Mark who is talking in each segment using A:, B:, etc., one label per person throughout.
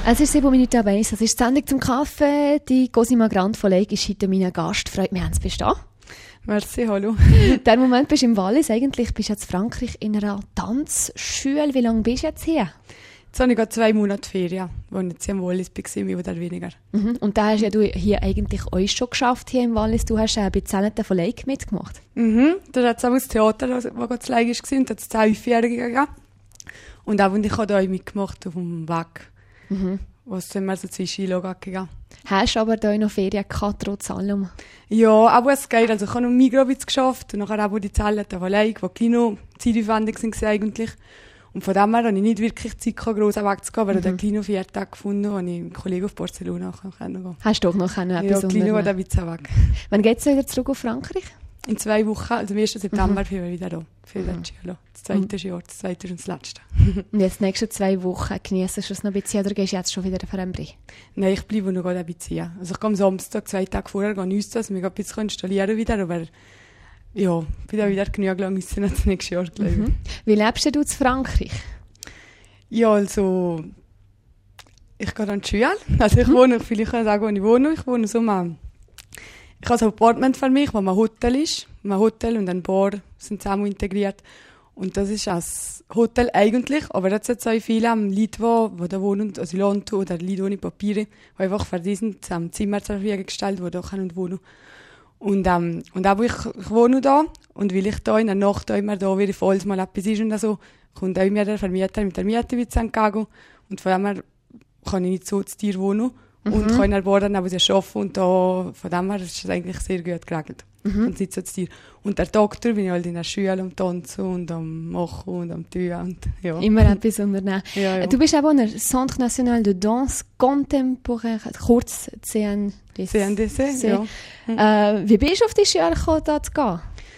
A: Es ist 7 Minuten ab 1. Das ist die Sendung zum Kaffee. Die Cosima Grant von Leik ist heute mein Gast. Freut mich, dass du bist da.
B: Merci, hallo.
A: Der Moment bist du im Wallis. Eigentlich bist du jetzt in Frankreich in einer Tanzschule. Wie lange bist du jetzt hier?
B: Jetzt habe ich gerade 2 Monate Ferien, als ich jetzt hier im Wallis war, mehr oder weniger.
A: Und da hast ja du hier eigentlich auch schon geschafft, hier im Wallis. Du hast bei Zelleten von Leik mitgemacht.
B: Da hat es auch das Theater, das gerade zu Leik war, und da hat es 2-5-Jährige gegeben. Und auch ich habe da mitgemacht auf dem Weg. Was sind wir so zwischen gegangen.
A: Hast du aber da noch Ferien gehabt, trotz allem?
B: Ja, aber es geht. Also ich habe noch Migros geschafft und nachher auch die Zelleten von Leik, die kleiner zeitaufwendig sind eigentlich. Und von dem her habe ich nicht wirklich Zeit gehabt, gross wegzugehen, weil ich den kleinen 4 Tage gefunden habe, wo ich mit Kollegen auf Barcelona gehen.
A: Hast du doch noch etwas
B: Ja, kleiner war ein bisschen weg.
A: Wann geht es wieder zurück auf Frankreich?
B: In 2 Wochen, also am 1. September, sind wir wieder da. Für das Jahr. Das zweite Jahr, das zweite und das letzte.
A: Und jetzt die nächsten 2 Wochen genießt du es noch ein bisschen oder gehst du jetzt schon wieder auf Embrich?
B: Nein, ich bleibe noch ein bisschen. Also ich gehe am Samstag, 2 Tage vorher, gehe ich uns mich ein bisschen installieren wieder, aber ja, bin dann wieder genug lang müssen das nächste Jahr, glaube ich.
A: Wie lebst du in Frankreich?
B: Ja, also ich gehe an die Schule. Also ich wohne, vielleicht kann ich sagen, wo ich wohne. Ich wohne so mal. Ich habe so ein Apartment für mich, wo ein Hotel ist. Ein Hotel und ein Bar sind zusammen integriert. Und das ist ein Hotel eigentlich, aber jetzt hat es auch viele Leute, die da wohnen, also Leute oder Leute ohne Papiere, die einfach für diesen Zimmer zur Verfügung gestellt, die da wohnen. Und auch ich wohne da und weil ich da in der Nacht auch immer da wieder falls mal etwas ist und so, kommt auch mir der Vermieter mit der Miete wieder entgegen. Und von dem her kann ich nicht so zu dir wohnen. Und kann in der Bar dann arbeiten und da, von dem her ist es eigentlich sehr gut geregelt. Und sitze zu dir. Und der Doktor bin ich halt in der Schule am Tanzen und am Machen und am Tun. Und, ja.
A: Immer etwas unternehmen.
B: Ja.
A: Du bist auch in der Centre National de Danse Contemporaire, kurz CNDC.
B: CNDC, ja.
A: Wie bist du auf die Schule gekommen, da zu gehen?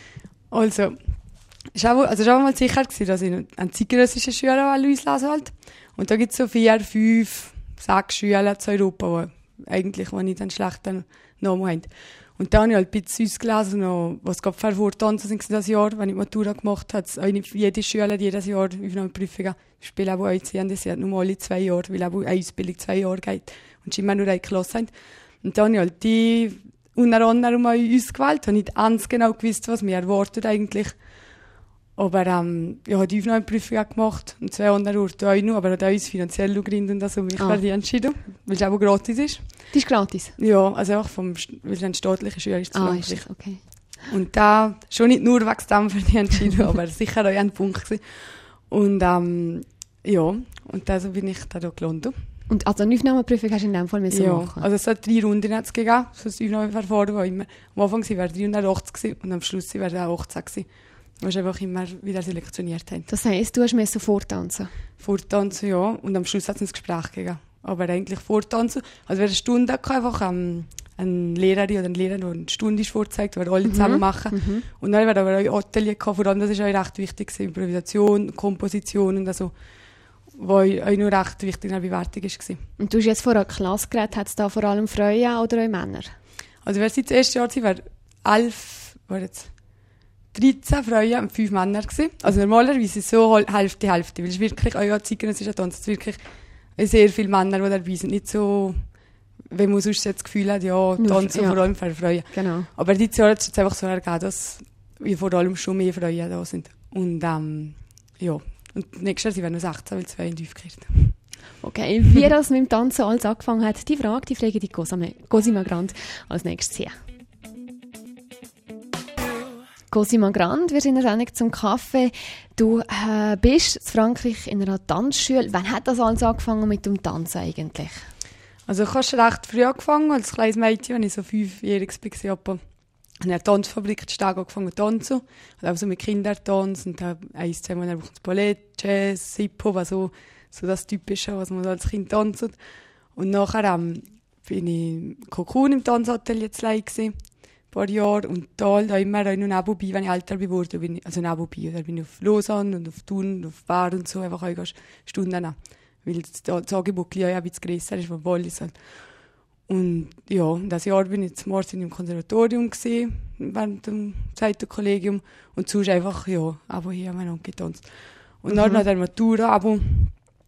B: Also, es war mal sicher gewesen, dass ich eine zeitgenössische Schule auslesen wollte. Und da gibt es so 4, 5, 6 Schulen zu Europa, die eigentlich nicht einen schlechten Namen haben. Und dann habe ich halt ein bisschen ausgelesen, noch, was gerade für Vortanzen sind das Jahr, wenn ich Matura gemacht habe, hat nicht jede Schule jedes Jahr Aufnahmeprüfungen. Ich spiele auch CNDC, hat nur alle 2 Jahre, weil auch eine Ausbildung 2 Jahre geht und immer nur eine Klasse haben. Und dann habe ich halt die unter anderem mal ausgewählt, habe nicht ganz genau gewusst, was mir erwartet eigentlich. Aber ich habe die Aufnahmeprüfung gemacht und 2 andere Orte auch noch, aber hat auch aus finanziellen Gründen und so mich für die entschieden, weil es auch gratis ist.
A: Die ist gratis?
B: Ja, also auch weil es eine staatliche Schule ist.
A: Ist okay.
B: Und da schon nicht nur wegen dem für die entschieden, aber sicher auch ein Punkt gewesen. Und ja, und also bin ich da gelandet.
A: Und also eine Aufnahmeprüfung hast du in dem Fall machen?
B: Ja, also es hat 3 Runden jetzt gegeben, so ein Aufnahmeverfahren, wo immer am Anfang waren 380 gewesen, und am Schluss waren auch 18 gewesen. Du hast einfach immer wieder selektioniert haben.
A: Das heisst, du hast vortanzen?
B: Vortanzen, ja. Und am Schluss hat es ein Gespräch gegeben. Aber eigentlich vortanzen. Also wir eine Stunde hatten, einfach eine Lehrerin oder ein Lehrer, der eine Stunde vorzeigt, die wir alle zusammen machen. Und dann haben wir aber auch Atelier gehabt, vor allem das ist auch recht wichtig, Improvisation, Komposition und so, was auch noch recht wichtig in der Bewertung war.
A: Und du hast jetzt vor einer Klasse geredet, hat es da vor allem Frauen oder auch Männer?
B: Also wer seit das erste Jahr war, 13 Frauen und 5 Männer gewesen. Also normalerweise so Hälfte, weil es wirklich, auch zeitgenössischer Tanz, es ist wirklich sehr viele Männer, die dabei sind. Nicht so, wenn man sonst das Gefühl hat, ja, tanzen vor allem für Frauen.
A: Genau.
B: Aber dieses Jahr hat es einfach so ergeben, dass vor allem schon mehr Frauen da sind. Und ja, und nächstes Jahr werden wir 16, weil 2 in die aufgekehrt.
A: Okay, wie das mit dem Tanzen alles angefangen hat, die frage ich die Cosima Grant als nächstes hier. Cosima Grant, wir sind in der Sendung zum Kaffee. Du bist in Frankreich in einer Tanzschule. Wann hat das alles angefangen mit dem Tanzen eigentlich?
B: Also ich habe schon recht früh angefangen, als kleines Mädchen, als ich so 5-jährig war. In einer Tanzfabrik stark angefangen zu tanzen. Und auch so mit Kindertanz und 1-2 Mal Ballett, Jazz, Hip-Hop, also so das Typische, was man als Kind tanzt. Und nachher bin ich im Cocoon im Tanzatelier zu Leik gewesen. Paar Jahre und da immer auch noch nebenbei, wenn ich älter geworden bin, also nebenbei, da bin ich auf Lausanne und auf Thun und auf Bar und so, einfach auch Stunden nehmen, weil das Angebot ja ein bisschen grösser ist von Wallis. Und ja, das Jahr bin ich zum Morgen im Konservatorium gewesen, während dem zweiten Kollegium und sonst einfach, ja, aber hier haben wir noch getanzt. Und dann nach der Matura, aber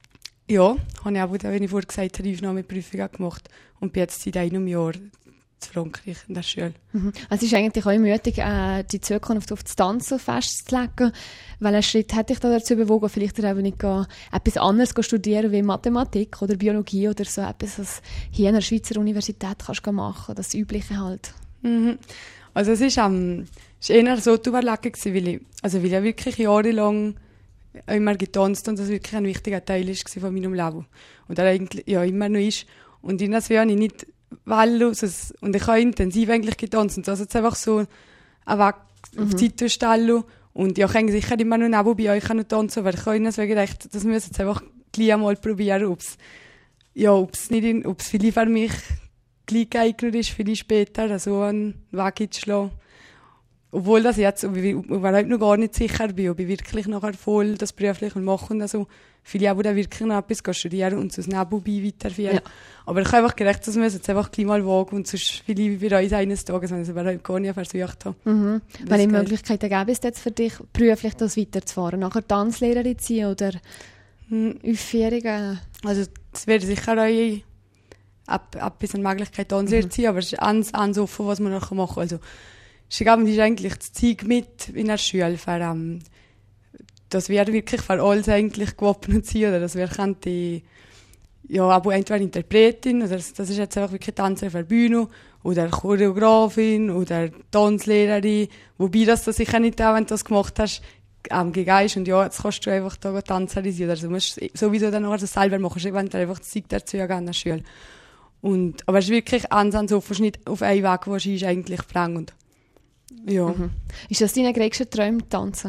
B: Ja, habe ich auch, wie ich vorhin gesagt habe, Aufnahmeprüfungen gemacht und bin jetzt seit einem Jahr in Frankreich in der Schule.
A: Mhm. Es ist eigentlich auch mutig, die Zukunft auf das Tanzen festzulegen. Welchen Schritt hat dich da dazu bewogen, vielleicht eben nicht etwas anderes zu studieren wie Mathematik oder Biologie oder so etwas, was hier an der Schweizer Universität kannst du machen, das Übliche halt?
B: Mhm. Also es ist eher so die Überlegung gewesen, weil ich ja wirklich jahrelang immer getanzt und das wirklich ein wichtiger Teil ist von meinem Leben. Und er eigentlich ja immer noch ist. Und in das habe ich nicht wahllos, und ich habe intensiv eigentlich getanzt. Und das jetzt einfach so auf die Zeit stellen. Und ja, ich kann sicher immer noch nebenbei euch noch tanzen, weil ich habe deswegen gedacht, das müssen jetzt einfach gleich mal probieren, ob es vielleicht für mich gleich geeignet ist, vielleicht später so einen Weg einzuschlagen. Obwohl das jetzt überhaupt noch gar nicht sicher bin, ob ich wirklich nachher voll das beruflich machen und also viele auch wirklich noch etwas studieren und sonst nebenbei weiterführen. Ja. Aber ich habe einfach gedacht, das müssen jetzt einfach gleich mal wagen und sonst vielleicht bei uns eines Tages, wenn ich es überhaupt gar nicht versucht habe.
A: Mhm. Welche Möglichkeiten gäbe es jetzt für dich, beruflich das weiterzufahren? Nachher Tanzlehrerin zu sein oder Aufführungen?
B: Also das wäre sicher auch etwas eine Möglichkeit, Tanzlehrerin zu sein, aber es ist ganz offen, was man noch machen kann. Also ich glaube, das ist eigentlich das Zeug mit in der Schule, dass wir wirklich für alles eigentlich gewappnet sind, oder dass wir könnten, ja, aber entweder Interpretin, oder das ist jetzt einfach wirklich Tänzer für Bühne, oder Choreografin, oder Tanzlehrerin, wobei das sicher nicht auch, wenn du das gemacht hast, gegangen ist, und ja, jetzt kannst du einfach da Tänzerin sein, oder du musst sowieso dann noch das selber machen, wenn du einfach das Zeug dazu gehen in der Schule. Aber es ist wirklich ganz offen, nicht auf einen Weg, wo ich eigentlich bringe. Ja.
A: Mhm. Ist das dein größter Traum, tanzen?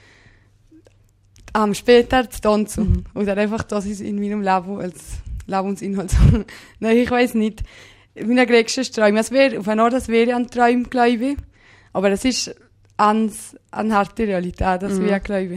B: Später zu tanzen. Oder einfach, das ist in meinem Leben als Lebensinhalt. Nein, ich weiss nicht. Mein größter Traum. Das wäre ein Traum, glaube ich. Aber das ist eine harte Realität, das wäre, glaube ich.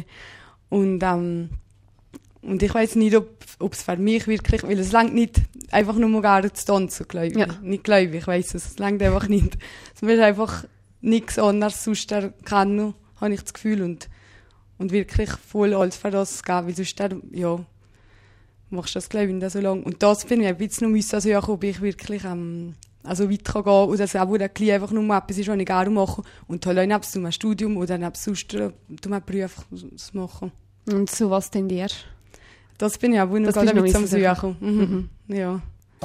B: Und ich weiss nicht, ob es für mich wirklich, weil es reicht nicht, einfach nur mal gerne zu tanzen, glaube ich. Ja. Nicht glaube ich, ich weiss es reicht einfach nicht. Es wird einfach nichts anderes sonst kann, habe ich das Gefühl, und wirklich voll alles für das geben, weil sonst, ja, machst du das, glaube ich, nicht so lange. Und das bin ich ein bisschen noch suchen, ob ich wirklich also weit kann gehen oder es auch einfach nur etwas ist, was ich gerne mache und halt auch nebst einem Studium oder nebst sonst einem Beruf machen.
A: Und so was tendierst du?
B: Das bin ich auch noch gerade ein bisschen am Suchen. Ja.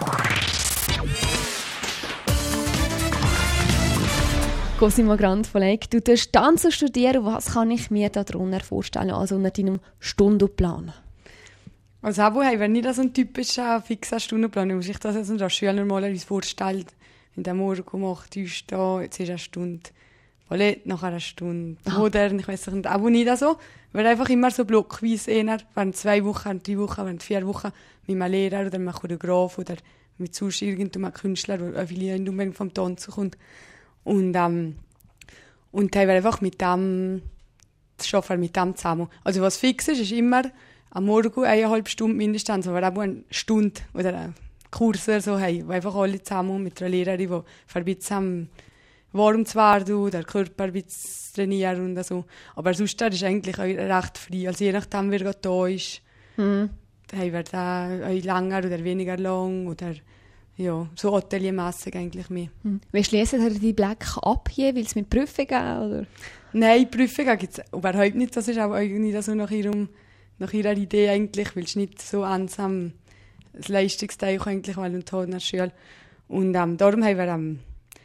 A: Cosima Grant von Leyck, du tust Tanzen studieren. Was kann ich mir darunter vorstellen, also unter deinem Stundenplan?
B: Also auch haben wir nicht so einen typischen fixen Stundenplan. Du musst dich das jetzt als Schüler mal vorstellen. In der Morgen macht du da, jetzt ist eine Stunde Ballett, nachher eine Stunde modern, ich weiss nicht, auch nicht so. Wir einfach immer so blockweise während 2 Wochen, während 3 Wochen, während 4 Wochen mit einem Lehrer oder einem Choreograf oder mit sonst irgendeinem Künstler, der vielleicht nicht unbedingt vom Tanzen kommt. Und haben wir einfach mit dem zusammen. Also was fix ist immer am Morgen 1,5 Stunden mindestens, aber auch eine Stunde oder einen Kurs oder so haben, wo einfach alle zusammen mit einer Lehrerin, die für ein bisschen warm zu werden, der Körper ein bisschen trainieren und so. Aber sonst ist eigentlich auch recht frei. Also je nachdem, wer gerade da ist, haben wir da länger oder weniger lang oder ja, so ateliermässig eigentlich mehr.
A: Wie schließen Sie die Blöcke ab jeweils mit Prüfungen? Oder?
B: Nein, Prüfungen gibt es überhaupt nicht. Das ist auch irgendwie so nach ihrer Idee eigentlich, weil es nicht so einsam das Leistungsteil eigentlich, weil wir in der Schule. Und darum haben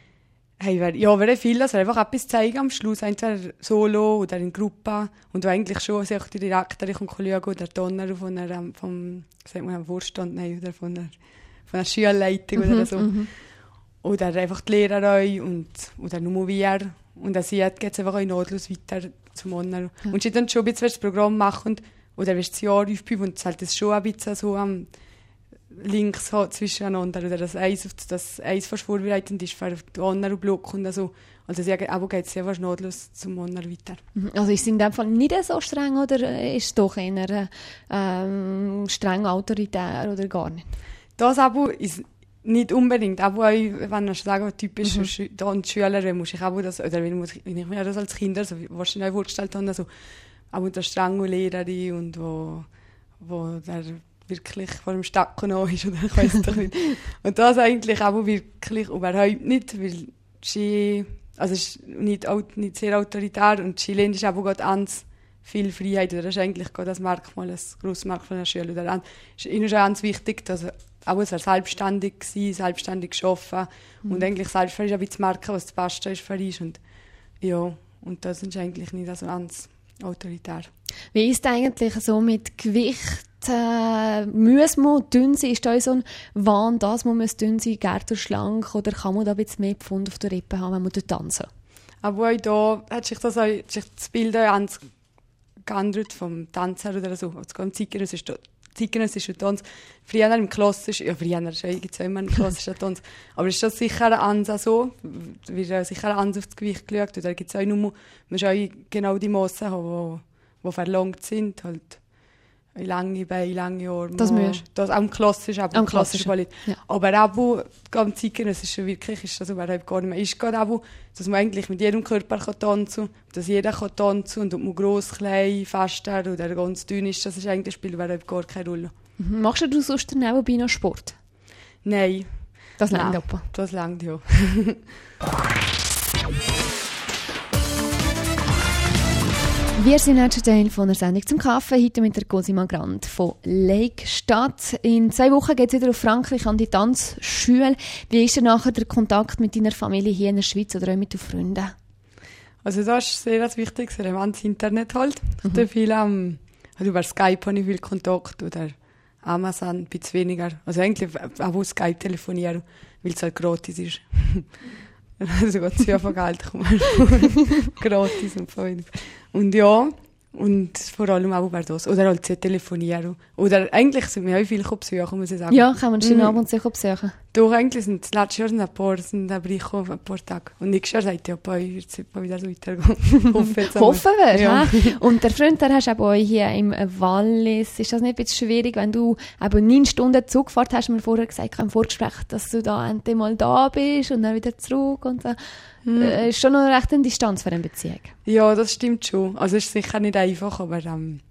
B: wir viel, dass wir einfach etwas zeigen am Schluss, entweder solo oder in Gruppe. Und wo eigentlich schon die Direktorin und Kollegen oder die Donner vom Vorstand, oder von der Schulleitung oder so. Oder einfach die Lehrer oder nur wir. Und dann geht es einfach auch nahtlos weiter zum anderen. Ja. Und sie dann schon ein bisschen das Programm machen oder wirst das Jahr aufbauen und es halt das schon ein bisschen so am links zwischeneinander oder das eins fast vorbereitet ist für den anderen Block und so. Also aber geht es ja fast nahtlos zum anderen weiter.
A: Also ist es in dem Fall nicht so streng oder ist es doch eher streng autoritär oder gar nicht?
B: Das aber ist nicht unbedingt. Aber auch, wenn man sagen, typisch Schüler, muss ich auch das, oder wenn ich mir das als Kind so vorgestellt habe, also, auch mit der strengen Lehrerin und wo der wirklich vor dem Stacko noch ist, oder ich weiss doch nicht. Und das eigentlich auch wirklich überhaupt nicht, weil Ski, also es ist nicht sehr autoritär und Skilehnt ist aber gerade ganz viel Freiheit, oder das ist eigentlich gerade das Merkmal, das grosses Merkmal einer Schule. Oder ist ihnen schon ganz wichtig, dass auch es selbstständig gewesen, selbstständig arbeiten und eigentlich selbstständig ein bisschen zu merken, was das Beste ist für uns. Und ja, und das ist eigentlich nicht so ganz autoritär.
A: Wie ist es eigentlich so mit Gewicht? Muss man dünn sein? Ist da so ein Wahn, dass man dünn sein muss, Gärter schlank, oder kann man da ein bisschen mehr Pfund auf der Rippe haben, wenn man tanzen?
B: Aber auch da hat sich das Bild auch ganz geändert vom Tanzer oder so. Also zeitgenössischer Tanz. Früher im klassischen, ja früher gibt es ja immer einen klassischen Tanz, aber ist das sicher ein Ansatz so? Wird sicher ein Ansatz auf das Gewicht geschaut, oder gibt es auch nur, man muss auch genau die Massen haben, die verlangt sind, halt lange Beine, lange Arme.
A: Das musst du.
B: Das auch im klassischen, aber im klassischen Ballett. Ja. Aber auch ganz zeitgenössisch wirklich ist das überhaupt gar nicht mehr. Ist gerade auch, dass man eigentlich mit jedem Körper tanzen kann, dass jeder tanzen kann und ob man gross, klein, fester oder ganz dünn ist, das ist eigentlich, spielt überhaupt gar keine Rolle.
A: Mhm. Machst du sonst nebenbei noch Sport?
B: Nein.
A: Das reicht aber.
B: Das reicht, ja.
A: Wir sind jetzt Teil von der Sendung zum Kaffee, heute mit der Cosima Grant von Lakestadt. In 2 Wochen geht es wieder auf Frankreich an die Tanzschule. Wie ist denn nachher der Kontakt mit deiner Familie hier in der Schweiz oder auch mit den Freunden?
B: Also das ist sehr wichtig, sehr das Internet halt. Also über Skype habe ich viel Kontakt oder Amazon ein bisschen weniger. Also eigentlich auch Skype telefonieren, weil es halt gratis ist. Also geht es ja von Geld gratis und voll. Und ja, und vor allem auch über das. Oder halt telefonieren. Oder eigentlich sind wir auch viel besuchen, muss ich sagen.
A: Ja, kann man schon ab und zu besuchen.
B: Doch, eigentlich sind das letzte Jahr ein paar Tage. Und nächstes Jahr sagt ja, bei euch wird es wieder so weitergehen.
A: Hoffen wir, ja. Und der Freund, der hast du bei euch hier im Wallis. Ist das nicht ein bisschen schwierig, wenn du eben 9 Stunden Zug gefahren hast, mir vorher gesagt im Vorgespräch, dass du da endlich mal da bist und dann wieder zurück und so. Ist schon noch recht eine Distanz für eine Beziehung.
B: Ja, das stimmt schon. Also es ist sicher nicht einfach, aber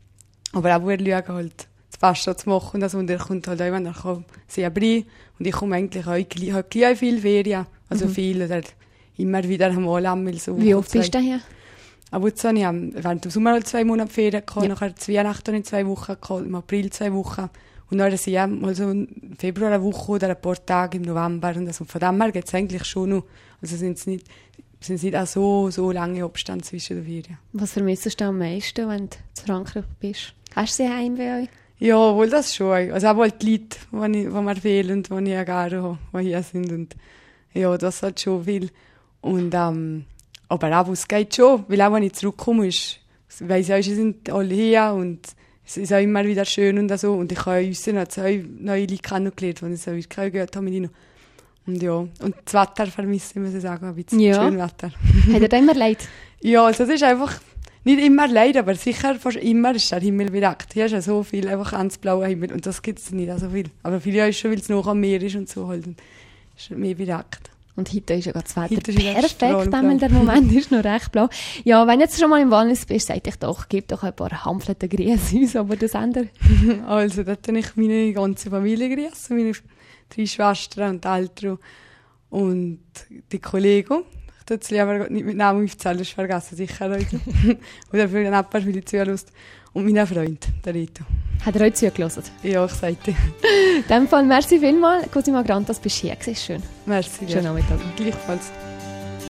B: auch wir schauen halt, das Beste zu machen. Und er kommt halt auch, wenn er kann, sehr rein. Und ich komme eigentlich auch gleich viel Ferien. Also viel, oder immer wieder einmal so.
A: Wie oft bist du hier?
B: Aber jetzt habe ich während dem Sommer 2 Monate Ferien gehabt, ja. Nachher zu Weihnachten in 2 Wochen gehabt, im April 2 Wochen. Und dann sind ja mal so im Februar eine Woche oder ein paar Tage im November. Und also von dem her geht es eigentlich schon noch. Also sind es nicht auch so lange Abstände zwischen den Ferien.
A: Was vermisst du am meisten, wenn du zu Frankreich bist? Hast du sie heim bei euch?
B: Ja, wohl das schon. Also auch halt die Leute, die mir fehlen und die ich auch gerne habe, die hier sind. Und ja, das hat schon viel. Und, aber auch, es geht schon. Weil auch, wenn ich zurückkomme, weiss ich auch, sie sind alle hier und es ist auch immer wieder schön und so. Und ich habe uns auch neue Leute kennengelernt, die ich so wirklich gehört habe mit ihnen. Und ja, und das Wetter vermisse, muss ich sagen, ein bisschen schönes Wetter.
A: Hat dir da immer leid?
B: Ja, also es ist einfach nicht immer leid, aber sicher fast immer ist der Himmel bedeckt. Hier ist ja so viel, einfach ganz blauer Himmel und das gibt es nicht so viel. Aber viele ist schon, weil es noch am Meer ist und so halt, ist mehr bedeckt.
A: Und heute ist ja gerade das Wetter perfekt, weil der Moment ist noch recht blau. Ja, wenn du jetzt schon mal im Wallis bist, sag ich doch, gib doch ein paar Hampflete Grüße uns, aber das andere.
B: Also, da tue ich meine ganze Familie grüßen, meine 3 Schwestern und Eltern und die Kollegen. Ich tue es lieber nicht mit Namen aufzählen, das vergessen sicher heute. Oder für den Nachbar, weil ich zuhörst. Und meinen Freund, der Rito.
A: Hat er euch zugelassen?
B: Ja, ich sagte.
A: In dem Fall, merci vielmals. Cosima Grant, das bist du hier. Schön.
B: Merci.
A: Schönen Nachmittag.
B: Gleichfalls.